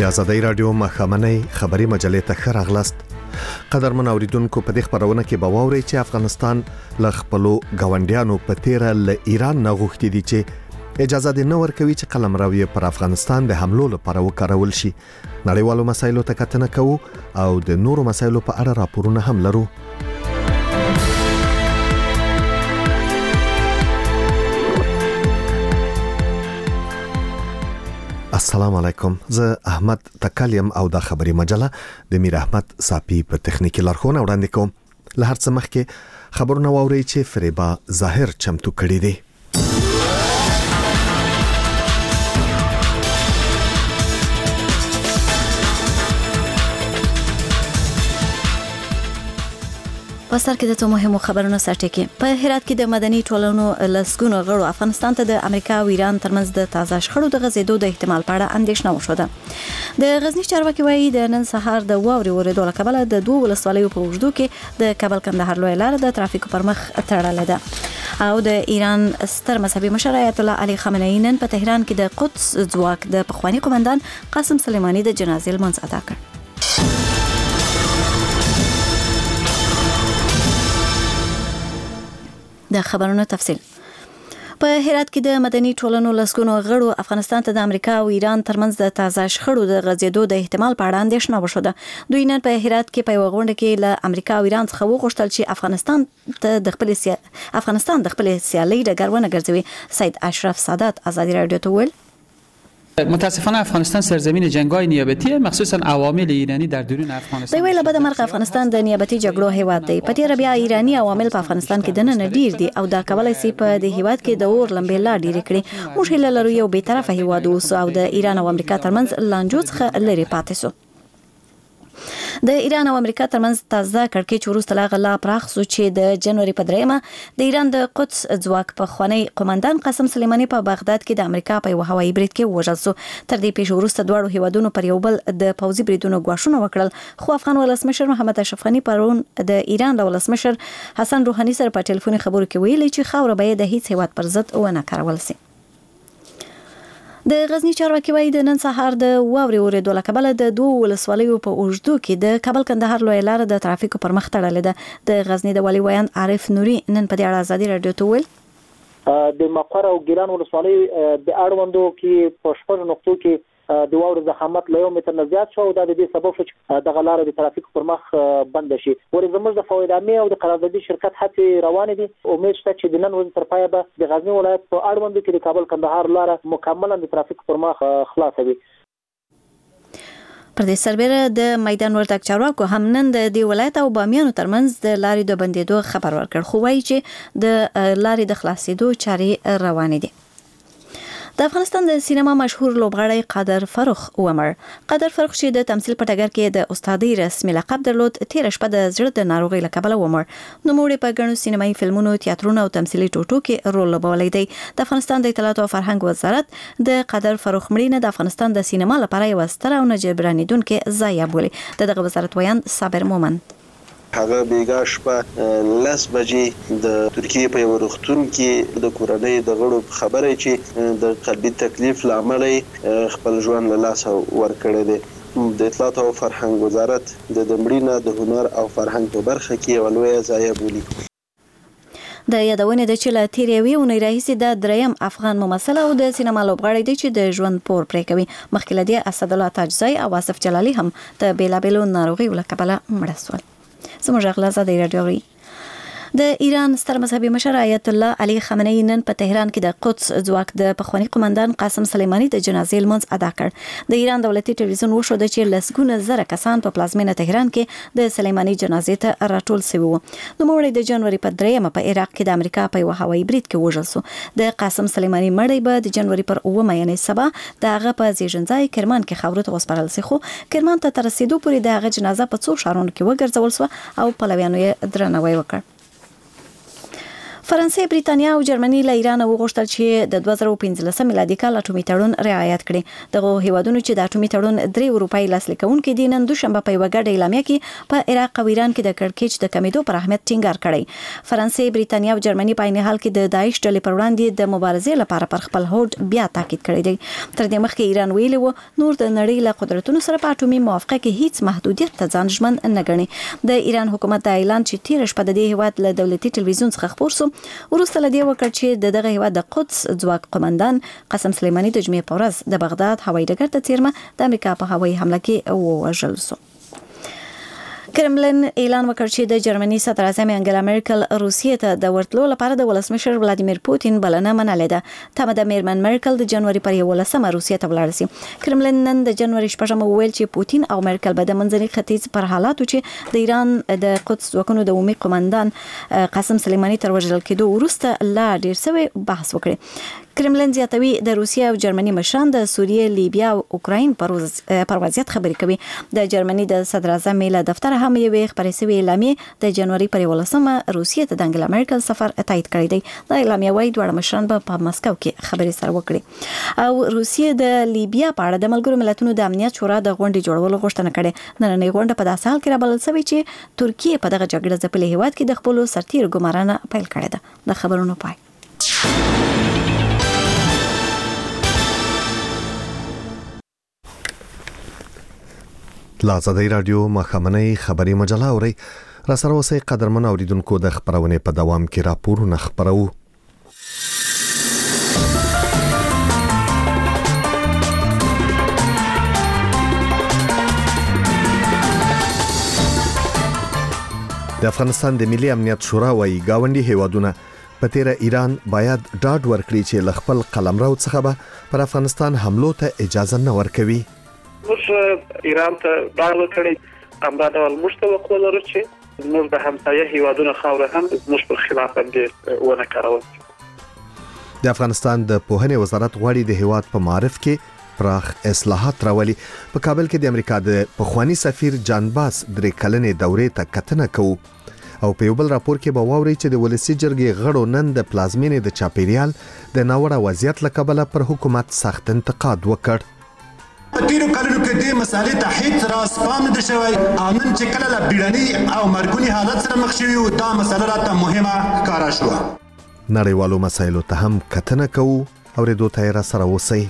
آزادۍ رادیو مخامنۍ خبری مجلې ته ښه راغلاست. قدرمن اوریدونکو په دې خبرونه کې به واورئ چې افغانستان له خپلو ګاونډیانو په تیره له ایران نه غوښتي دي چې اجازه دې نه ورکوي چې قلمرو یې پر افغانستان د حملو لپاره وکارول شي. نړیوالو مسایلو ته کتنه کوو او د نورو مسایلو په اړه راپورونه هم لرو. السلام علیکم، زه احمد تکالیم او د خبري مجله د میر احمد صافي په تخنیکی لارښوونه وړاندې کوم. له هر څه مخکې خبرونه واورئ چې فریبا ظاهر چمتو کړی دی. پسر کې د تو مهمو خبرونو سرټکی. په هرات کې د مدني ټولنو لسګونو غړو افغانستان ته د امریکا او ایران ترمنځ د تازه شخړو د غزیدو د احتمال په اړه اندېښنه وشوده. د غزنی چارواکي وایي د نن سهار د واوري ورېدو له کبله د دوه ولسوالیو په وجودو کې د کابل کندهار لوی لار د ترافیکو پر مخ تړلې ده. او د ایران ستر مذهبي مشر آیت الله علي خامنه‌ای نن په تهران کې د قدس ځواک د پخوانی قومندان قاسم سلیمانی د جنازې لمونځ ادا کړ. د خبرونو تفصیل. په هرات کې د مدني ټولنو لسګونو غړو افغانستان ته د امریکا او ایران ترمنځ د تازه شخړو د غزیدو د احتمال په اړه اندېښنه وشوده. دوی نن په هرات کې په یو غونډه کې له امریکا او ایران څخه وغوښتل چې افغانستان د خپل سیالۍ ډګر ونه ګرځوي. سید اشرف سادات آزادی رادیو ته ویل: متاسفانه افغانستان سرزمین جنگ‌های نیابتیه، مخصوصا عوامل ایرانی در درون افغانستان. دوی ویل بعد مرګ افغانستان د نیابتي جګړو هیواد دی. په تیر بیا ایرانی عوامل په افغانستان کې دنه ډیر دي او دا کولای شي په دې هیواد کې د اور لمبې لا ډیر کړي. موږ هیله لرو یو به طرفه هیواد اوسو او د ایران او امریکا ترمنځ لانجو څخه لري پاتې شو. د ایران او امریکا ترمنځ تازه کړکېچ وروسته لا غلا پراخ شو چې د جنوري په 3 د ایران د قدس ځواک په خوانی قومندان قاسم سلیمانی په بغداد کې د امریکا په یو هوایي برید کې وژل شو. تر دې پیښې وروسته دواړو هیوادونو پر یو بل د پوځي بریدونو غواښونه وکړل، خو افغان ولسمشر محمد اشرف غنی پرون د ایران له ولسمشر حسن روحاني سره په ټلیفوني خبرو کې ویلي چې خاوره به د هیڅ هیواد پر ضد ونه کارول شي. د غزنی چارواکي وایي د نن سهار د واوري ورېدو له کبله د دوه ولسوالیو په اوږدو کې د کابل کندهار لوی لار د ترافیکو پر مخ تړلې ده. د غزنی د والي ویاند عارف نوري نن په دې اړه آزادی رادیو ته ویل: د مقر او ګیلان ولسوالۍ د اړوندو کې په شپږ نقطو کې د واورو زحمت له 1 متر نه زیات شو. دا د دې سبب شو چې د غلارو د ترافیک پر مخ بند شي. ورې زموږ د فوایدامي او د قراردادي شرکت هڅې روانې دي. امید شته چې د نن ورځې تر پایه به د غزنی ولایت په اړوندو کې د کابل کندهار لار مکمل د ترافیک پر مخ خلاصه وي. پر دې سربېره د میدان وردګ چارواکو هم نن د دې ولایت او بامیانو ترمنځ د لارې د بندېدو خبر ورکړ، خو وایي چې د لارې د خلاصېدو چارې روانې دي. د افغانستان د سینما مشهور لوبغاړی قادر فروخ عمر چې د تمثيل په ټګر کې د استادۍ رسمي لقب درلود، تیر شپه د زړه د ناروغۍ له کبله عمر نوموړی په ګڼو سینمایي فلمونو، تیاترونو او تمثيلي ټوټو کې رول لوبولی دی. د افغانستان د اطلاعات او فرهنګ وزارت د قادر فروخ مړینه د افغانستان د سینما لپاره یو ستر او نجبرانیدونکې ضایعه بولي. دغه وزارت ویاند صابر مومن هغه بیګا شپه 10 بجې د ترکیه په یو روغتون کې د کورنۍ د غړو خبره چې د قلبي تکلیف لامل خپل ژوند له لاسه ورکړی دی. د اطلاعات او فرهنګ وزارت د مړینه د هنر او فرهنګ په برخه کې یو لوی ضایعه بولي. د یادونه د چې له تیرې ونې راهیسې د دریم افغان ممثل او د سینما لوبغاړی دی چې د ژوند پور پرې کوي. مخکې له دې اسد الله تاجزی او آصف جلالی هم د بیلابیلو ناروغیو له کبله مړه شول. زموږ غلا زده رادیوي. د ایران ستر مذهبي مشر آیت الله علي خامنه‌ای نن په تهران کې د قدس ځواک د پخوانی قومندان قاسم سلیمانی د جنازې لمونځ ادا کړ. د ایران دولتي ټلویزیون وښود چې لسګونه زره کسان په پلازمینه تهران کې د سلیمانی جنازې ته راټول شوي وو. نوموړی د جنوري په 3 په عراق کې د امریکا په یو هوایي برید کې وژل شو. د قاسم سلیمانی مړی به د جنوري پر 9 یعنی سبا د هغه په زیږنځای کرمان کې خاورو ته وسپارل شي، خو کرمان ته تر رسیدو پورې د هغه جنازه په څو ښارونو کې وګرځول شو او پلویانو یې درناوی وکړ. فرانسې، بریتانیا او جرمني له ایران وغوښتل چې د 2015 میلادي کال اټومي تړون رعایت کړي. دغه هیوادونو چې د اټومي تړون 3 اروپایي لاسلیک کوونکي دي نن دوشنبه په یوه ګډه اعلامیه کې په عراق او ایران کې د کړکېچ د کمیدو پر اهمیت ټینګار کړی. فرانسې، بریتانیا او جرمني په عین حال کې د داعش ډلې پر وړاندې د مبارزې لپاره پر خپل هوډ بیا تاکید کړی دی. تر دې مخکې ایران ویلي و نور د نړۍ له قدرتونو سره په اټومي موافقه کې هیڅ محدودیت ته ځان ژمن نه ګڼي. د ایران حکومت د اعلان چې تیر شپه د دې هیواد له دولتي ټلویزیون څخه خبر شو وروسته له دې وکړ چې دغه هیواد د قدس ځواک قومندان قاسم سلیمانی د جمعې په ورځ د بغداد هوایي ډګر ته څیرمه د امریکا په هوایي حمله کې ووژل شو. کرملن اعلان وکړ چې د جرمني صدر اعظم انګلا مرکل روسیې ته د ورتلو لپاره د ولسمشر ولادیمیر پوتین بلنه منلې ده. تمه د میرمن مرکل د جنوري پر 11 روسیې ته ولاړ شي. کرملن نن د جنوري 8 وویل چې پوتین او مرکل به د منځني ختیځ پر حالاتو چې د ایران د قدس ځواکونو د عمومي قومندان قاسم سلیمانی تر وژل کېدو وروسته لا ډیر څه بحث وکړي. کرملن زیاتوي د روسیې او جرمني مشران د سوریې، لیبیا او اوکراین پر وضعیت خبرې کوي. د جرمني د صدر اعظم میله دفتر هم یوې خبرې شوې اعلامیه د جنوري پر 11 روسیې ته د انګلا مرکل سفر تایید کړی دی. د اعلامیه وايي دواړه مشران به په مسکو کې خبرې سره وکړي او روسیې د لیبیا په اړه د ملګرو ملتونو د امنیت شورا د غونډې جوړولو غوښتنه کړې. نننۍ غونډه په داسې حال کې رابلل شوې چې ترکیه په دغه جګړه ځپلي هیواد کې د خپل سرتیر ګمارنه پیل کړې ده. د خبرونو پای. لا آزادۍ رادیو ماښامنۍ خبري مجله اورئ. را سره اوسئ قدرمن اوریدونکو. د خبرونې په دوام کې راپورونه خبرو. د افغانستان د ملي امنیت شورا وايي گاونډي هیوادونه په تیر ایران باید ډاډ ورکړي چې ل خپل قلمرو څخه به پر افغانستان حملو ته اجازه نه ورکوي. موږ ایران ته ډاډ ورکړی همدا ډول موږ ته وقوع لرو چې موږ د همسایه هیوادونو خاوره هم موږ پر خلاف باندې ونه کارول. د افغانستان د پوهنې وزارت غواړي د هیواد په معارف کې پراخ اصلاحات راولي. په کابل کې د امریکا د پخوانی سفیر جان باس درې کلنې دورې ته کتنه کوي او په یو بل راپور کې به واوري چې د ولسی جرګې غړو نن د پلازمینې د چاپیریال د ناوړه وضعیت لکبله پر حکومت سخت انتقاد وکړ. په تیرو کلونو کې د مسالې ته هیڅ راس پام نه شوی او نن چې کله له بیړني او مرګونی حالت سره مخ شوی دا مسله راته مهمه ښکاره شوه. نړیوالو مسایلو ته هم کتنه کوو. اورېدو ته را سره اوسئ.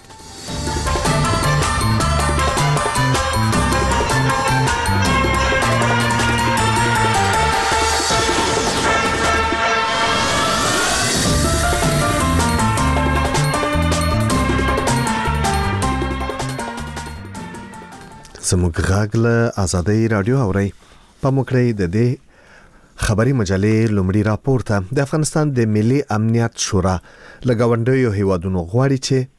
زموږ غږ له آزادۍ رادیو اورئ. په موکړی د دې خبري مجلې لومړی راپور ته د افغانستان د ملي امنیت شورا له گاونډیو هیوادونو غواړي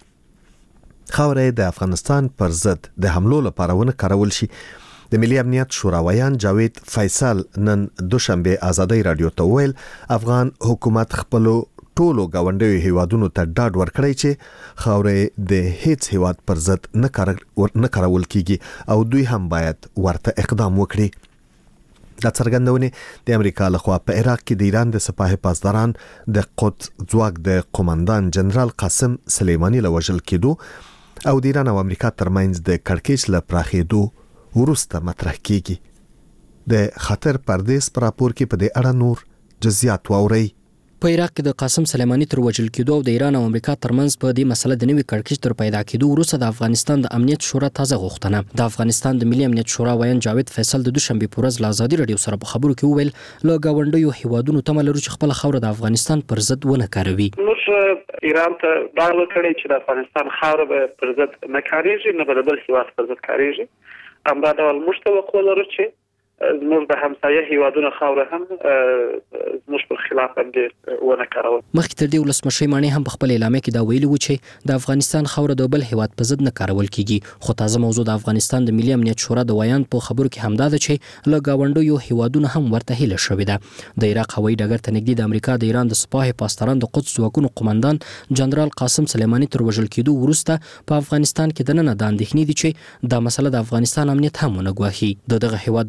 چې خاوره د افغانستان پر ضد د حملو لپاره ونه کارول شي. د ملي امنیت شوراویان جاوید فیصل نن دوشنبه آزادۍ رادیو ته ویل افغان حکومت خپلو ټولو گاونډیو هیوادونو ته ډاډ ورکړی چې خاوره د هیڅ هیواد پر ضد نه کارول کیږي او دوی هم باید ورته اقدام وکړي. دا څرګندونه د امریکا لخوا په عراق کې د ایران د سپاه پاسداران د قدس ځواک د قومندان جنرال قاسم سلیمانی له وژل کېدو او د ایران او امریکا ترمنځ د کړکېچ له پراخېدو وروسته مطرح کیږي. د خطر پردیس پر راپور کې په دې اړه نور جزئیات واورئ. په عراق کې د قاسم سلیمانی تر وژل کېدو او د ایران او امریکا ترمنځ په دې مسله د نوي کړکېچ تر پیدا کېدو وروسته د افغانستان د امنیت شورا تازه غوښتنه د افغانستان د ملي امنیت شورا ویان جاوید فیصل د دوشنبه په ورځ له آزادۍ رادیو سره په خبرو کې وویل له گاونډیو هیوادونو تمه لرو چې خپل خاوره د افغانستان پر ضد ونه کاروي. موږ ایران ته ډاډ ورکړی چې د افغانستان خاوره به پر ضد نه کاریږي نه به بل هیواد پر ضد کاریږي. همدا ډول موږ ته وقوع لرو چې زموږ د همسایه هیوادونو خاوره هم زموږ پر خلاف باندې ونه کارول. مخکې تر دې ولسمشر مانی هم په خپل اعلامیه کې دا ویلي و چې د افغانستان خاوره د بل هیواد په ضد نه کارول کیږي. خو تازه موضوع د افغانستان د ملي امنیت شورا د ویان په خبرو کې همدا ده چې له گاونډیو هیوادونو هم ورته هیله شوې ده. د عراق هوایي ډګر ته نږدې د امریکا د ایران د سپاه پاسداران د قدس ځواکونو قومندان جنرال قاسم سلیمانی تر وژل کېدو وروسته په افغانستان کې دننه د اندېښنې دي چې دا مسله د افغانستان امنیت هم ونه ګواښي. دغه هیواد د ولسمشر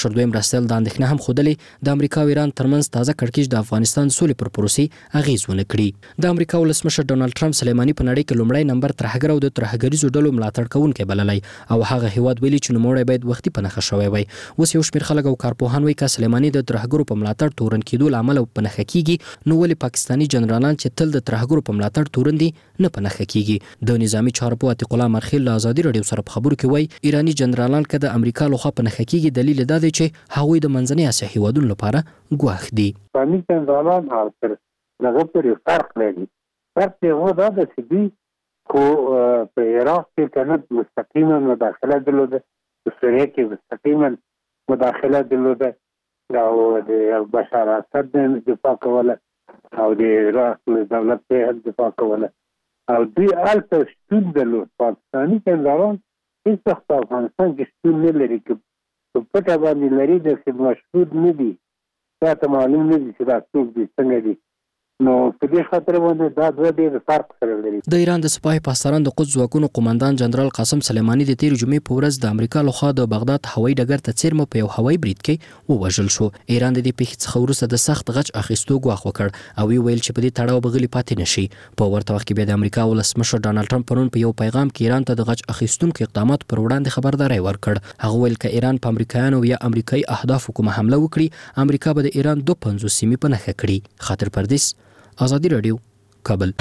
ولسمشر دویم راسل د اندېښنه هم خودلې د امریکا او ایران ترمنځ تازه کړکېچ د افغانستان سولې پر پروسې اغیز ونه کړي. د امریکا ولسمشر ډونالد ټرمپ سلیماني په نړۍ کې لومړی نمبر ترهګر او د ترهګریزو ډلو ملاتړ کوونکی بللی او هغه هیواد ویلي چې نوموړی باید وختي په نښه شوی وای. اوس یو شمېر خلک او کارپوهان وایي که سلیماني د ترهګرو په ملاتړ تورن کېدو له امله په نښه کیږي نو ولې پاکستاني جنرالان چې تل د ترهګرو په ملاتړ تورن دي نه په نښه کیږي. د نظامی چارپو عتیق الله مرخیل له ازادي راډیو سره په خبرو کې وایي ایرانی جنرالان که د امریکا لخوا په نښه کیږي دلیل دا دی چې هغوی د منځنۍ اسیا هیوادونو لپاره ګواښ دي. اسلامي جنرالان او تر هغه پورې فرق لري. فرق یې هو دا ده چې دوی خو په عراق کې کنه مستقیما مداخله درلوده، په سوریه کې مستقیما مداخله درلوده او د بشار اسد دفاع کوله او د عراق دولت په دفاع کوله او دوی هلته شتون درلود. پاکستاني جنرالان هیڅ وخت په افغانستان کې شتون نه لري، که په پټه باندې لري داسې مشهود نه دي، دا ته معلوم نه دي چې دا څوک دي څنګه دي. نو په دې خاطر باندې دا دوه ډېر فرق سره لري. د ایران د سپاه پاسداران د قدس ځواکونو قوماندان جنرال قاسم سلیماني د تیر جمعې په ورځ د امریکا لخوا د بغداد هوایي ډګر ته څیرمه په یو هوایي برید کې ووژل شو. ایران د دې پیښې څخه وروسته د سخت غچ اخیستو ګواښ وکړ او ویل چې په دې تړاو به غلي پاتې نشي. په ورته وخت کې بیا د امریکا ولسمشر ډانلډ ټرمپ پرون په یو پیغام کې ایران ته د غچ اخیستونکو اقدامات پر وړاندې خبرداری ورکړ. هغه ویل که ایران په امریکایانو یا امریکایي اهدافو کومه حمله وکړي امریکا به د ایران 250 سیمې په نښه کړي. خاطر پردیس، ازادي راډیو، کابل.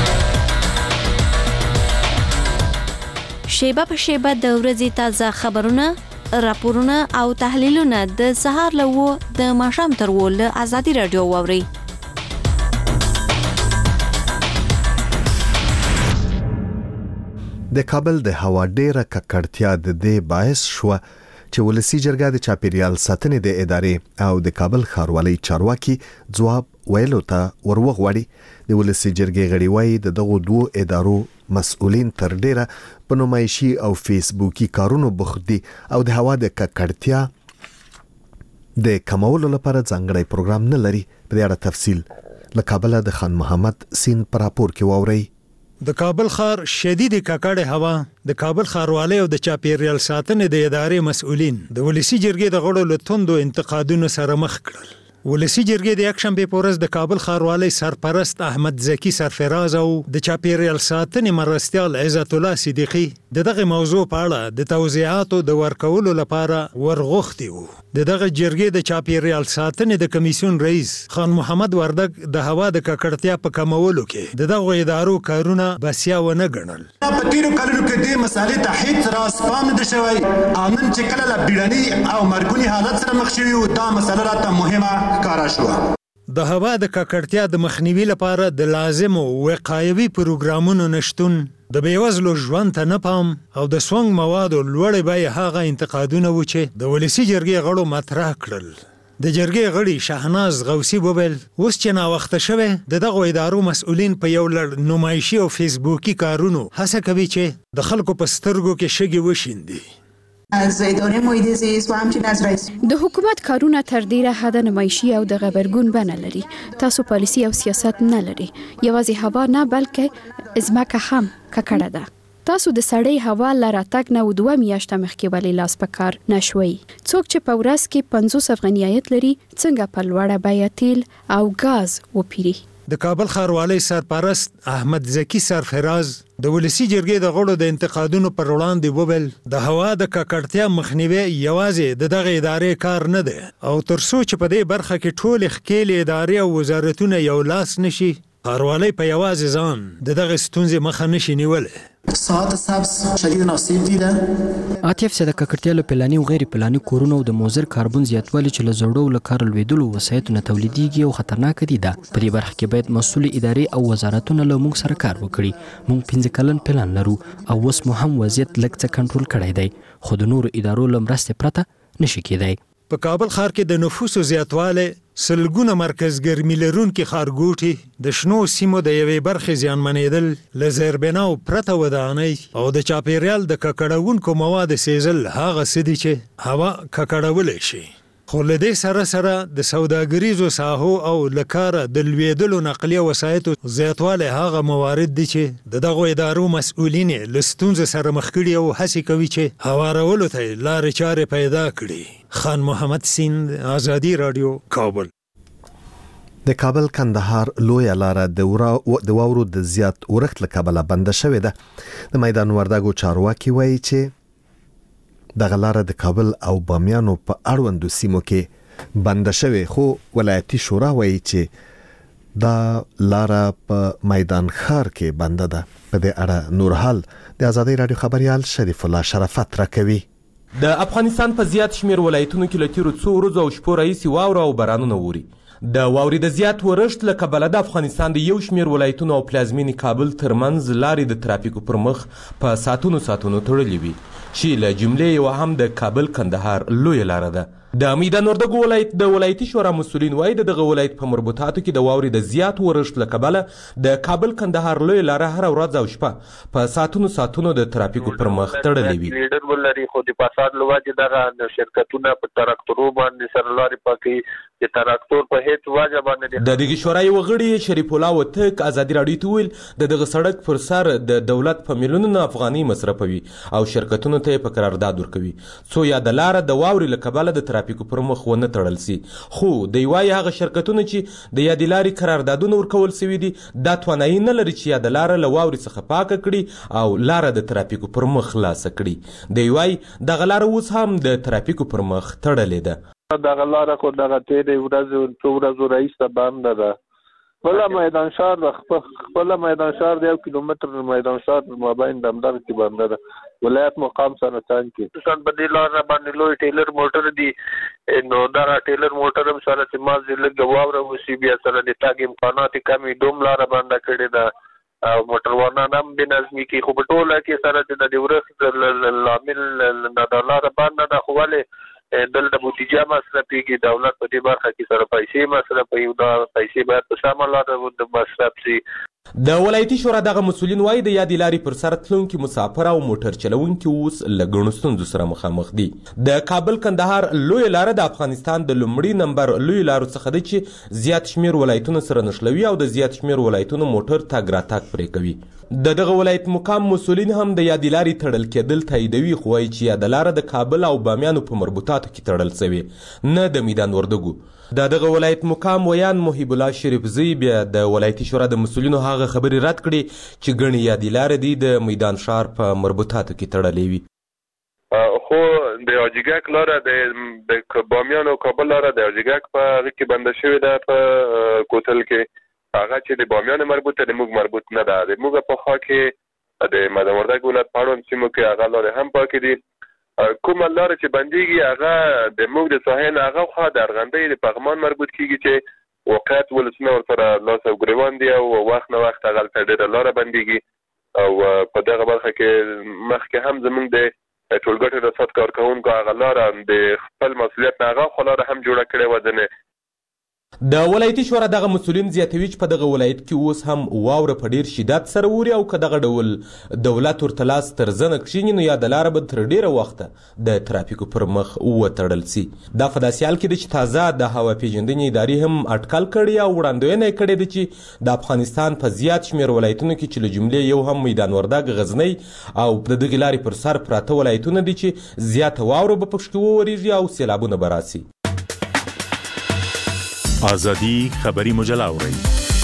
شیبه په شیبه د ورځې تازه خبرونه، راپورونه او تحلیلونه د سهار له د ماښام تر له ازادي راډیو واوري. د کابل د هوا ډیره ککړتیا د دې باعث شو چې ولسی جرګه د چاپیریال ساتنې د ادارې او د کابل ښاروالۍ چارواکي ځواب ویلو ته وروغواړي. د ولسی جرګې غړي وایي د دغو دوو ادارو مسؤلین تر ډیره په نمایشي او فیسبوکي کارونو بوخت دي او د هوا د ککړتیا د کمولو لپاره ځانګړی پروګرام نه لري. په دې اړه تفصیل له کابل د خان محمد سین پر راپور کې واوري. د کابل ښار شدید ککړه هوا د کابل ښاروالۍ او د چاپیریال ساتنې د ادارې مسؤلین د ولسی جرګې د غړو له توندو انتقادونو سره مخ کړل. ولسی جرګې د یکشنبه په ورځ د کابل ښاروالۍ سرپرست احمد زکی سرفراز او د چاپیریال ساتنې مرستیال عزت الله صدیقی دغه موضوع په اړه د توضیحاتو د ورکولو لپاره ورغوښتي وو. دغه جرګې د چاپیریال ساتنې د کمیسیون رئیس خان محمد وردګ د هوا د ککړتیا په کمولو کې دغه ادارو کارونه بسیا ونه ګڼل. په تیرو کلونو کې د مسالې ته هیڅ راس پام نه شوی او نن چې کله له بیړني او مرګونی حالت سره مخ شوی دا مسله راته مهمه کارا شو. د هوا د ککړتیا د مخنیوي لپاره د لازمو وقایوي پروګرامونو نشتون، د بیوزلو ژوند ته نه پام او د سونګ موادو لوړې بیې هغه انتقادونه و چې د ولسی جرګې غړو مطرح کړل. د جرګې غړي شاهناز غوثي وویل اوس چې ناوخته شوی د دغو ادارو مسؤلین په یو لړ نمایشي او فیسبوکي کارونو هڅه کوي چې د خلکو په سترګو کې شګې وشیندي. از اداره محیط زیست و همچنین از رئیس د حکومت کارونه تر ډیره حد نمایشي او د غبرګون بڼه لري. تاسو پالیسي او سیاست نه لري، یوازې هوا نه بلکې ځمکه هم ککړه ده. تاسو د سړې هوا لراتګ نه 2 میاشتې مخکې ولې لاس په کار نشوي؟ څوک چې په ورځ کې 50 افغاني عاید لري څنګه په لوړه بیه تیل او غاز وپیري؟ د کابل ښاروالۍ سرپرست احمد زکی سرفراز د ولسی جرګې د غړو د انتقادونو پر وړاندې وویل د هوا د ککړتیا مخنیوي یوازې دغه ادارې کار نه دی او تر څو چې په دې برخه کې ټول ښکېلې ادارې او وزارتونه یو لاس نشي ښاروالۍ په یوازې ځان دغه ستونزې مخه نشي نیولی. ساعت سبز شدید آسیب دیده. عاطف سره ککړتیا له پلاني او غیر پلاني کورونو د موزر کاربن زیاتوالی چې له زړو له کار لویدلو وسایطو نه تولیدېږي او خطرناک دي. په دې برخه کې باید مسؤل ادارې او وزارتونه له موږ سره کار وکړي. موږ 15 کلن پلان لرو او اوس مو هم وضعیت لږ څه کنټرول کړی دی خو د نورو ادارو له مرستې پرته نشي کېدی. په کابل ښار کې د نفوسو زیاتوالی، سلګونه مرکز ګرمي لرونکي ښارګوټي، د شنو سیمو د یوې برخې زیانمنېدل، له زیربناو پرته ودانۍ او د چاپیریال د ککړونکو مواد سیزل هغه څه دي چې هوا ککړولی شي. خو له دې سره سره د سوداګریزو ساحو او لکاره د لویدلو نقلیه وسایطو زیاتوالی هغه موارد دي چې د دغو ادارو مسؤلین له ستونزې سره مخ کړي او هڅې کوي چې هوارولو ته لارې چارې پیدا کړي. خان محمد سیند، آزادي رادیو، کابل. د کابل کندهار لویه لاره د واورو د زیات اورښت له کبله بنده شوې ده. د میدان وردګو چارواکي وایي چې دغه لاره د کابل او بامیانو په اړوندو سیمو کې بنده شوې، خو ولایتي شورا وایي چې دا لاره په میدان ښار کې بنده ده. په دې اړه نور حال د آزادۍ رادیو خبريال شریف الله شرافت راکوي. د افغانستان په زیات شمیر ولایتونو کې له تیرو څو ورځو او شپو راهیسې واوره او بارانونه اوري. د واورې د زیات ورښت له کبله د افغانستان د یو شمیر ولایتونو او پلازمینې کابل ترمنځ لارې د ترافیکو پر مخ په ساعتونو تړلې وي، چې له جملې یوه هم د کابل کندهار لویه لاره ده. د میدان وردګو ولایت د ولایتي شورا مسؤلین وایي د دغه ولایت په مربوطاتو کې د واورې د زیات ورښت له کبله د کابل کندهار لویه لاره هره ورځ او شپه په ساعتونو د ترافیکو پر مخ تړلې وي. لیډر ولري خو د فساد لوجه دغه شرکتونه په تراکتورو باندې سره لارې پاکي د تراکتور په هیڅ وجه باندې د دغه شورا یو غړي شریف الله وتک آزادي رادیو ته ویل د دغه سړک پر سر د دولت په میلیونونو افغاني مصرفوي او شرکتونو ته په قرارداد ورکوي څو یا د لاره د واورې له کبله د ترافیکو پر مخ ونه تړل سي. خو د یوای هغه شرکتونه چې د یادې لارې قراردادونه ورکول سوي دي دا توانایي نه لري چې یا د لاره له واورې څخه پاکه کړي او لاره د ترافیکو پر مخ خلاصه کړي. د یوای دغه لاره اوس هم د ترافیکو پر مخ تړلې ده. دغه لاره خو دغه تیرې ورځو رئیسه بنده ده. خپله میدان شهر د 1 کیلومتر میدان شهر مابین دمدار کې بنده ده. ولایت مقام سره څنګه کې په دې لاره باندې لوی ټیلر موټر دي، نو دا ټیلر موټر هم سره چې مازې لږ واوره وشي بیا سره د تګ امکانات کمې دوم لاره بنده کړې ده او موټروانان هم بې نظمي کوي. خو په ټوله کې سره چې د ورښت لامل د لاره بنده ده. خو ولې دلته بودیجه مصرفېږي، دولت په دې برخه کې سره پیسې مصرفوي، دا پیسې باید په سمه لاره د مصرف شي. د ولایتي شورا دغه مسؤلین وایي د یادې لارې پر سر تلونکي مسافر او موټر چلونکي اوس له ګڼو ستونزو سره مخامخ دي. د کابل کندهار لویه لاره د افغانستان د لومړي نمبر لویو لارو څخه ده چې زیات شمیر ولایتونه سره نښلوي او د زیات شمیر ولایتونو موټر تګ راتګ پرې کوي. د دغه ولایت مقام مسؤلین هم د یادې لارې تړل کېدل تاییدوي، خو وایي چې یاده لاره د کابل او بامیانو په مربوطاتو کې تړل سوې، نه د میدان وردګو. د دغه ولایت مقام ویان محب الله شریفزی بیا د ولایتي شورا د مسؤلینو هغه خبرې رد کړي چې ګڼې یادې لارې دي د میدان ښار په مربوطاتو کې تړلې وي. خو د اجیګاک لاره د بامیان او کابل لاره د اجیګاک په هغه کې بنده شوې ده په کوتل کې. هغه چې د بامیان مربوطه د موږ مربوط نه ده. د موږ په خوا کې د میدان وردګ ولایت په اړوند سیمو کې هغه لارې هم پاکې دي. کومه لاره چې بندېږي هغه د موږ د ساحل هغه خوا د ارغندۍ د پغمان مربوط کېږي چې واقعیت ولسونه ورسره لاس او ګریوان دي او وخت نه وخت هغلته ډېره لاره بندېږي. او په دغه برخه کې مخکې هم زموږ د ټولګټو رصد کارکوونکو هغه لاره د خپل مسؤلیت نه هغه خوا لاره هم جوړه کړې وه ځینې. د ولایتي شورا دغه مسؤلین زیاتوي چې په دغه ولایت کې اوس هم واوره په ډیر شدت سره اوري او که دغه ډول دولت ورته لاس تر زنه کښیني نو یا د لاره به تر ډیره وخته د ترافیکو پر مخ وتړل سي. دا په داسې حال کې ده چې تازه د هوا پیژندنې ادارې هم اټکل کړی او وړاندوینه یې کړې ده چې د افغانستان په زیات شمېر ولایتونو کې چې له جملې یو هم میدان وردګ، غزنی او د دغې لارې پر سر پراته ولایتونه دي چې زیاته واوره به پکښې وورېږي او سیلابونه به راسي. آزادی خبری مجله اورئ.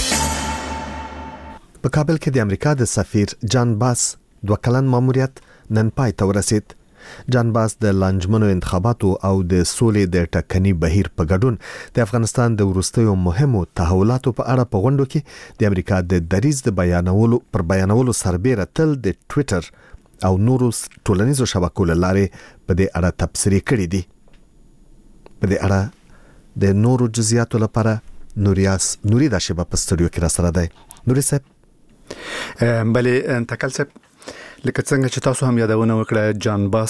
په کابل کې د امریکا د سفیر جان باس 2 کلن ماموریت نن پای ته ورسید. جان باس د لانجمنو انتخاباتو او د سولې د ټاکنې بهیر په ګډون د افغانستان د وروستیو مهمو تحولاتو په اړه په غونډو کې د امریکا د دریځ د بیانولو سربیره تل د ټویټر او نورو ټولنیزو شبکو له لارې په دې اړه تبصرې کړې دي. په دې اړه د نورو جزئیاتو لپاره نوري دا شبه په استودیو کې را سره دی. نوري صاحب. بله تکل صاحب لکه څنګه چې تاسو هم یادونه وکړه جان باس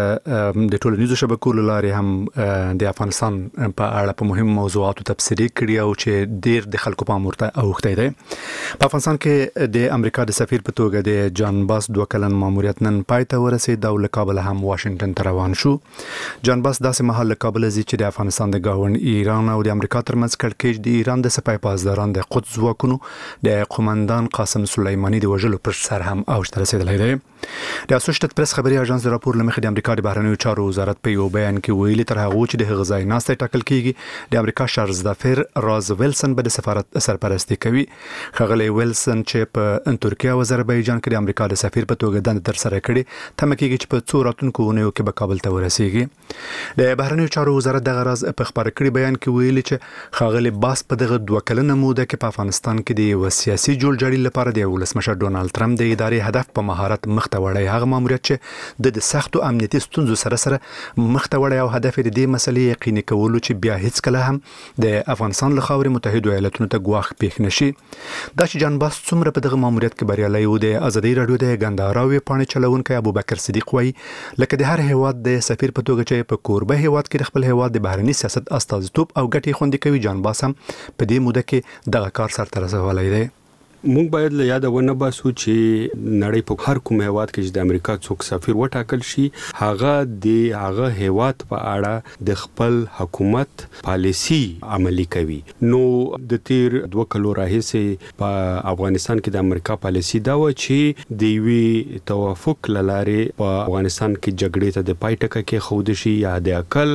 د ټولنیزو شبکو لارې هم د افغانستان په اړه په مهم موضوعاتو تبصرې کړې او چې ډېر د خلکو پام ورته اوښتی دی. په افغانستان کې د امریکا د سفیر په توګه د جان باس 2 کلن ماموریت نن پای ته ورسېد او له کابل هم واشنگټن ته روان شو. جان باس داسې مهال له کابل ځي چې د افغانستان د گاوند ایران او د امریکا ترمنځ کړکېچ د ایران د سپاه پاسداران د قدس ځواکونو د قومندان قاسم سلیمانی د وژلو پر سر هم اوج ته رسیدلی دی. د اسوشیټډ پریس خبري اژانس د راپور لمخې د امریکا د بهرنیو چارو وزارت په یو بیان کې ویلي تر هغه چې د هغه ځای ناسته ټاکل کیږي د امریکا شارزدافر راز ویلسن به د سفارت سرپرستی کوي. ښاغلی ویلسن چې په ترکیه او آذربایجان کې د امریکا د سفیر په توګه دنده ترسره کړې تمه کیږي چې په څو راتلونکو اونیو کې به کابل ته ورسیږي. د بهرنیو چارو وزارت دغه راز په خبر کړي بیان کې ویلي چې ښاغلی باس په دغه 2 کلنه موده کې په افغانستان کې د یو سیاسي جوړجاړي لپاره د ولسمشر ډونالد ټرمپ د ادارې هدف په مهارت مخته وړي. هغه ماموریت چې د سختو امنیتي ستونزو سره مخته وړي او هدف یې د دې مسلې یقیني کولو چې بیا هیڅ کله هم د افغانستان له خاورې متحده ایالاتونو ته ګواښ پېښ نشي. دا چې جان باس څومره په دغه ماموریت کې بریالی و د ازادي رادیو د ګندهارا پاڼې چلونکی ابوبکر صدیق وایي لکه د هر هیواد د سفیر په توګه چې په کوربه هیواد کې خپل هیواد د بهرني سیاست استازیتوب او ګټې خوندي کوي، جان باس هم په دې موده کې دغه کار سرته رسولی دی. مونږ باید له یاده ونه باسو چې نړۍ په هر کوم هیواد کې چې د امریکا څوک سفیر وټاکل شي هغه د هغه هیواد په اړه د خپل حکومت پالیسی عملی کوي. نو د تیر 2 کلو راهیسې په افغانستان کې د امریکا پالیسی دا و چې د وی توافق لاره په افغانستان کې جګړې ته د پای ټکه کې خود شي یا د عقل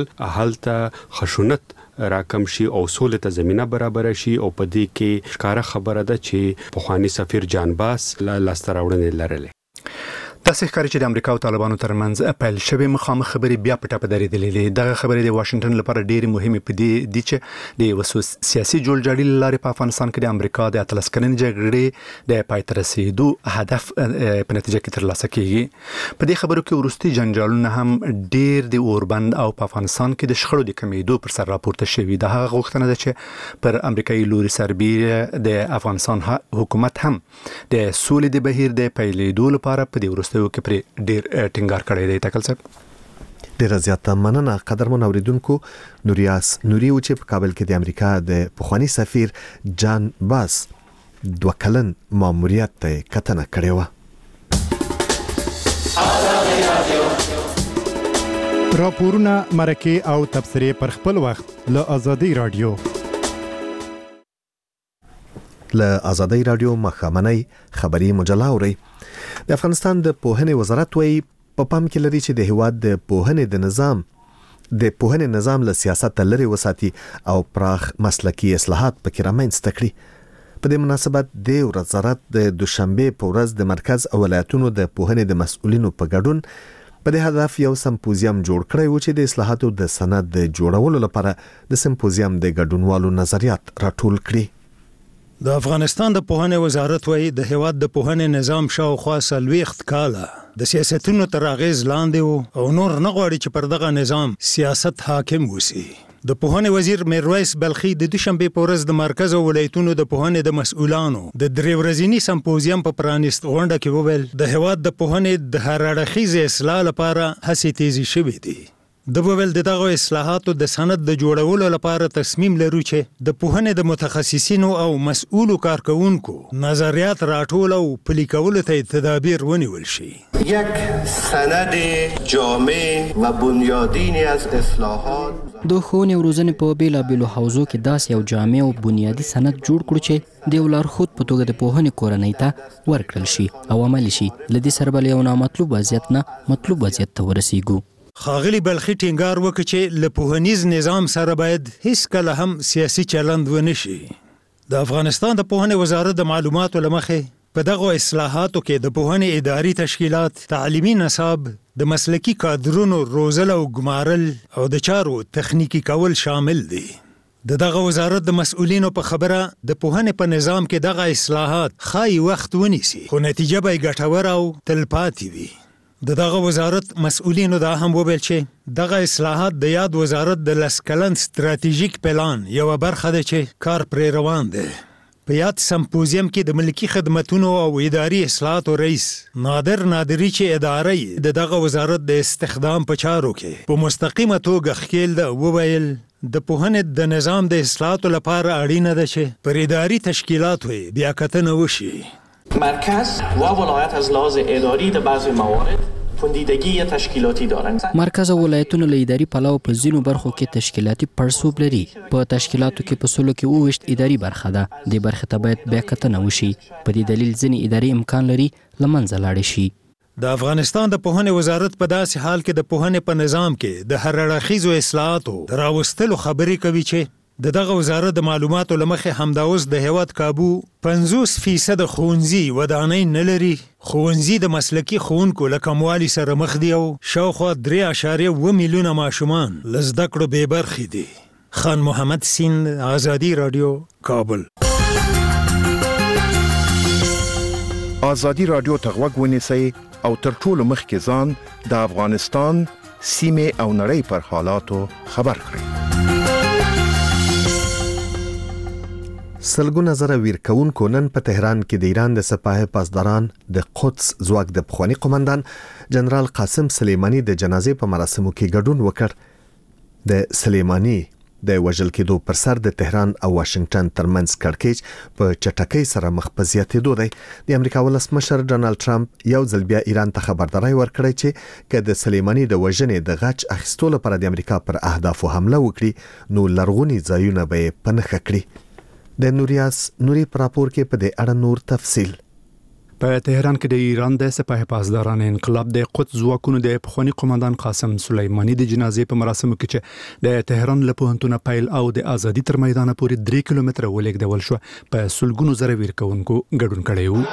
حالت خشونت راکم شي او سولې ته زمينه برابر شي او په دې کې ښکارا خبره ده چې پخوانی سفیر جان باس لاسته راوړنې لرلې. تاسو ښکاري چې د امریکا او طالبانو ترمنځ پیل شوی مخامخ خبرې بیا په ټاپه درېدلې. دغه خبرې د واشنگټن لپاره ډېرې مهمه پدې دي چې د وسوس سیاسي جوړجاړي لارې په افغانستان کې د امریکا د 13 کلنې جګړې د پای ته رسیدو هدف په نتیجه کې ترلاسه کیږي. په دې خبرو کې ورستي جنجالونه هم ډېر د اوربند او په افغانستان کې د شخړو د کمیدو پر سر راپورته شوي. د هغه غوښتنه ده چې پر امریکایي لوري سربېره د افغانستان حکومت هم د سولې د بهیر د پیلېدو لپاره په دې ورستي کې پر ډیر ټینګار کړی دی. تکل صاحب ډیر زیاته مننه. قدرمن اوریدونکو، نوریاس نوري و چې په کابل کې د امریکا د پخوانی سفیر جان باس 2 کلن ماموریت ته کتنه کړې و. راپورونه، مرکه او تبصرې پر خپل وخت له ازادي رادیو ازادي رادیو مخامنۍ خبري مجله اوري. د افغانستان د پوهنې وزارت وایي په پام کې لري چې د هیواد د پوهنې نظام له سیاست لري وساتي او پراخ مسلکي اصلاحات پکې رامنځته کړي. په دې مناسبت د وزارت د دوشنبه په ورځ د مرکز او ولایتونو د پوهنې د مسؤلینو په ګډون په دې هدف یو سمپوزیم جوړ کړی و چې د اصلاحاتو د سند د جوړولو لپاره د سمپوزیم د ګډونوالو نظریات راټول کړي. د افغانستان د پوهنې وزارت وایي د هیواد د پوهنې نظام شاوخوا 40 کاله د سیاستونو تر اغیز لاندې او نور نه غواړي چې پر دغه نظام سیاست حاکم وسی. د پوهنې وزیر میرویس بلخي د دوشنبه په ورځ د مرکز او ولایتونو د پوهنې د مسؤلانو د 3 ورځني سمپوزیم په پرانیست غونډه کې وویل د هیواد د پوهنې د هر اړخیزې اصلاح لپاره هڅې تیزی شوې دي. د بوول دغه اصلاحاتو د سند د جوړولو لپاره تصمیم لرو چې د پوهنې د متخصصینو او مسؤلو کارکونکو نظریات راټول او پلي کولو ته تدابیر ونیول شي. یک سند جامع و بنیادینی از اصلاحات د ښوونې او روزنې په بیلابیلو حوزو کې داسې یو جامع او بنیادي سند جوړ کړو چې د یو لارښود په توګه د پوهنې کورنۍ ته ورکړل شي او عملي شي. له دې سره به له یو نامطلوب وضعیت نه مطلوب وضعیت ته ورسیږو. ښاغلي بلخي ټینګار وکړ چې له پوهنیز نظام سره باید هیڅ کله هم سیاسي چلند ونه شي. د افغانستان د پوهنې وزارت د معلوماتو له مخې په دغه اصلاحاتو کې د پوهنې اداري تشکیلات، تعلیمي نصاب، د مسلکي کادرونو روزل او ګمارل او د چارو تخنیکی کول شامل دي. دغه وزارت د مسؤلینو په خبره د پوهنې په نظام کې دغه اصلاحات خای وخت ونیسي خو نتیجه به ګټور او تلپاتې وي. دغه وزارت مسؤلینو دا هم وویل چې دغه اصلاحات د یاد وزارت د 10 کلن ستراتیژیک پلان یو برخه ده چې کار پرې روان دی. په یاد سمپوزیم کې د ملکی خدماتونو او اداري اصلاحاتو رئیس نادر نادری چې ادارې د دغه وزارت د استخدام په چارو کې په مستقیمه توګه ښکیل ده وویل د پوهنې د نظام د اصلاحاتو لپاره اړینه ده چې پر اداري تشکیلاتو بیا کتنه وشي. مرکز و ولایت از لحاظ اداری در بعضی موارد پوندیدگی تشکیلاتی دارند. مرکز او ولایتونه له اداري پلاو په ځینو برخو کې تشکیلاتي پړسوب لري. په تشکیلاتو کې په سلو کې اوویشت اداري برخه ده. د برخه ته باید بیا کتنه وشي. په دې دلیل ځینې اداري امکان لري له منځه لاړې شي. د افغانستان د پوهنې وزارت په داسې حال کې د پوهنې په نظام کې د هر اړخیزو اصلاحاتو راوستلو خبرې کوي چې دغه وزارت د معلوماتو لمخې همدا اوس د هیواد کابو 50% ښوونځي ودانۍ نه لري. ښوونځي د مسلکي ښوونکو له کموالي سره مخ دي او شاوخوا 3.7 میلیونه ماشومان له زده کړو بې برخې دي. خان محمد سیند، آزادي رادیو، کابل. آزادي رادیو ته غوږ ونیسئ او تر ټولو مخکې ځان د افغانستان سیمې او نړۍ پر حالاتو خبر کړئ. سلګونه زره ویرکونکو نن په تهران کې د ایران د سپاه پاسداران د قدس ځواک د پخوانی قومندان جنرال قاسم سلیمانی د جنازې په مراسمو کې ګډون وکړ. د سلیمانی د وژل کېدو پر سر د تهران او واشنگټن ترمنځ کړکېچ په چټکۍ سره مخ په زیاتېدو دی. د امریکا ولسمشر ډونالد ټرمپ یو ځل بیا ایران ته خبرداری ورکړی چې که د سلیمانی د وژنې د غچ اخیستو لپاره د امریکا پر اهدافو حمله وکړي نو لرغوني ځایونه به یې په نښه کړي. د نوري پر راپور کې په دې اړه نور تفصیل. په تهران کې د ایران د سپاه پاسداران انقلاب د قدس ځواکونو د پخوانی قومندان قاسم سلیمانی د جنازې په مراسمو کې چې د تهران له پوهنتون پیل او د ازادي تر میدان پورې 3 کیلومتره ولېږدول شو. په سلګونو زره ویرکونکو ګډون کړی وو.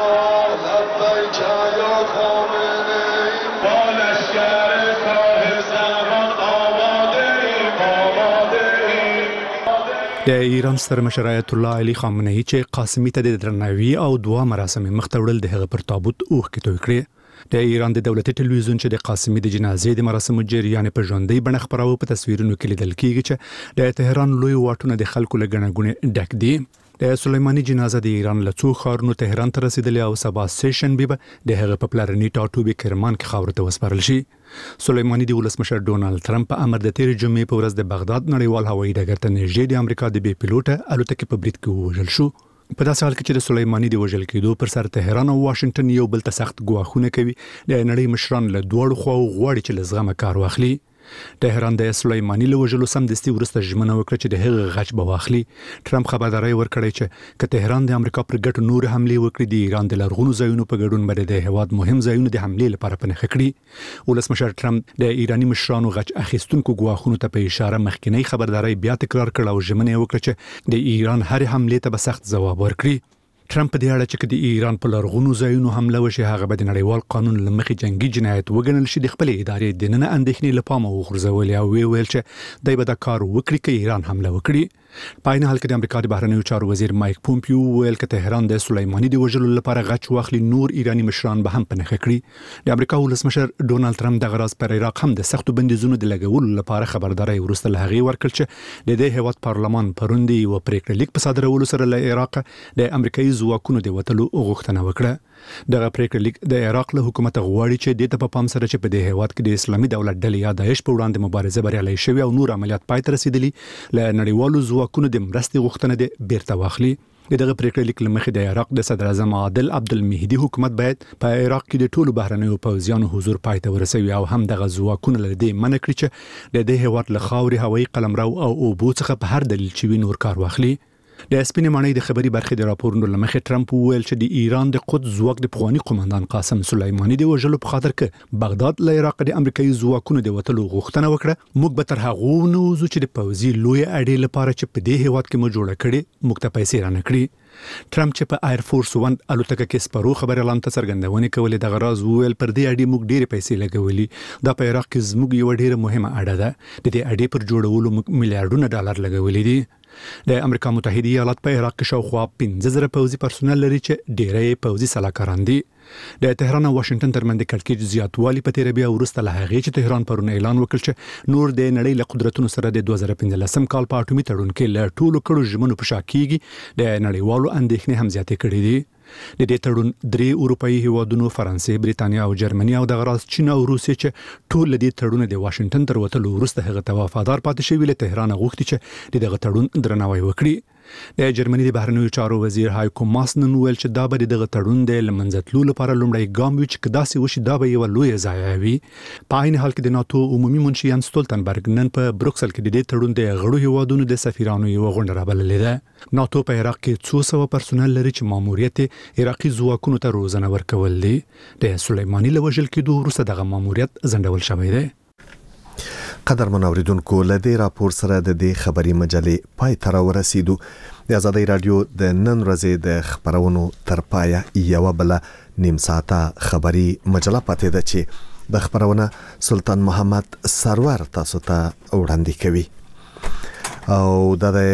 د ایران ستر مشر آیت الله علي خامنه‌ای چې قاسمي ته د درناوي او دعا مراسم مختوړل د هغه پر تابوت اوخ کې توی کړی. د ایران د دولتي ټلویزیون چې د قاسمي د جنازې د مراسمو جریان په ژوندۍ بڼه خبرو په تصویرونو کې لیدل کیږي چې د تهران لوی واټونه د خلکو له ګڼه ګوڼې ډک دي. د سلیمانی جنازه د ایران له څو ښارونو تهران ته رسیدلې او سبا سیشن به د هغه په پلرني ټاټوبې کرمان کې خاور ته وسپارل شي. سلیمانی د ولسمشر ډونالد ټرمپ په امر د تیر جمعې په ورځ د بغداد نړیوال هوایي ډګر ته نږدې د امریکا د بي پيلوټه الوتکې په برید کې وژل شو. په داسې حال کې چې د سلیمانی د وژل کېدو پر سر تهران او واشنگټن یو بل ته سخت ګواښونه کوي، د نړۍ مشران له دوړو خواو غواړي چې لزغمه کار واخلي. تهران د سلیمانی له وژلو سمدستي ورسته ژمنه وکړه چې د هغه غچ به واخلي. ټرمپ خبرداری ورکړی چې که تهران د امریکا پر ګټو نور حمله وکړي د ایران د لرغونو ځایونو په ګډون باندې د هواد مهم ځایونو د حمله لپاره پنهخ کړي. ولسمشر ټرمپ د ایرانی مشرانو غچ اخیستونکو ګواښونو ته په اشاره مخکینی خبرداری بیا تکرار کړ او ژمنه وکړه چې د ایران هر حمله ته به سخت ځواب ورکړي. ټرمپ په دې اړه چې د ایران په لرغونو ځایونو حمله وشي هغه به د نړیوال قانون له مخې جنگي جنایت وګڼل شي، د خپل ادارې د نن اندېښنې له پامه وغورځولې او ویل چې دوی به دا کار وکړي که ایران حمله وکړي. په عین حال کې د امریکا د بهرنیو چارو وزیر مایک پومپیو ویل چې تهران د سلیمانی د وژلو لپاره غچ واخلي نور ایرانی مشران به هم پنهخ کړي. د امریکا ولسمشر ډونالد ټرمپ د غراز پر عراق هم د سختو بندیزونو د لګولو لپاره خبرداری ورسته له هغې ورکړ چې د دې هیواد پارلمان پروندي او پریکړه لیک په صادرولو سره له عراق د امریکایي ځواکونو د وټلو غوښتنه وکړه. دغه پریکړه لیک د عراق له حکومت غواړي چې د ته په پام سره چې په دې هیواد کې د اسلامي دولت ډلې یا داعش په وړاندې مبارزه بریالۍ شوې او نور عملیات پای ته رسیدلي له نړیوالو ځواکونو د مرستې غوښتنه د بیرته واخلي. دغه پریکړه لیک لمخې د عراق د صدر اعظم عادل عبدالمهدي حکومت باید په عراق کې د ټولو بهرنیو پوځیانو حضور پای ته ورسوي او هم دغه ځواکونه له دې منع کړي چې د دې هیواد له خاورې هوایي قلمرو او اوبو څخه په هر دلیل چې وي نور کار واخلي. د سپینې ماڼۍ د خبري برخې د راپورونو لمخې ټرمپ وویل چې د ایران د قدس ځواک د پخوانی قومندان قاسم سلیمانی د وژلو په خاطر کې بغداد له عراق د امریکایي ځواکونو د وټلو غوښتنه وکړه. موږ به تر هغه نه وځو چې د پوځي لوی اډې لپاره چې په دې هیواد کې مو جوړه کړي موږ ته پیسې رانه کړي. ټرمپ چې په ایر فورس 1 الوتکه کې سپرو خبر اعلان ته څرګندونه کولې د غراز وویل پر دې اډې موږ ډېر پیسې لګولې، دا په عراق کې زموږ یو ډېر مهمه اډه ده، د دې اډې پر جوړولو موږ میلیارډونه ډالر لګولې دي. د امریکا متحده ایالات په عراق کې شاوخوا 15,000 پوځي پرسونل لري چې ډیری پوځي سلاکاران دي. د تهران او واشنگټن ترمنځ د کړکېچ زیاتوالی په تیر بیا ورسته له هغې چې تهران پرون اعلان وکړ چې نور د نړۍ له قدرتونو سره د 2015 کال په اټومي تړون کې له ټولو کړو ژمنو په شا کېږي د نړیوالو اندېښنې هم زیاتې کړې دي. د دې تړون 3 اروپאי هیوادونو فرانسې، بریتانیا او جرمني او د غراس چین او روسیې چې ټول د دې تړون د واشنگټن تر وتلو وروسته هغه ته وفادار پاتې شوي له تهران غوښتي چې دغه تړون درناوی وکړي. د جرمني د بهرنیو چارو وزیر هایکو ماس نن ویل چې دا به دغه تړون د لمنځتلو لپاره لومړی ګام وي چې کداسې وشي دا به یو لوی ضایعه وي. په عین حال کې د ناتو عمومي منشي یانس ستولتنبرګ نن په بروکسل کې د دې تړون د غړو هیوادونو د سفیرانو یو غونډه رابللې ده. ناتو په عراق کې 200 پرسونل لري چې ماموریت عراقي ځواکونو ته روزنه ورکول دي. د سليماني لوجل کېدو وروسته دغه ماموریت ځنډول شوی دی. قدر منوریدونکو لدې راپور سره د دې خبري مجلې پای ته ورسېدو. د آزادۍ رادیو د نن ورځې د خبرونو تر پایه یو بل نیم ساعته خبري مجله پاتې ده چې د خبرونه سلطان محمد سرور تاسو ته وړاندې کوي او د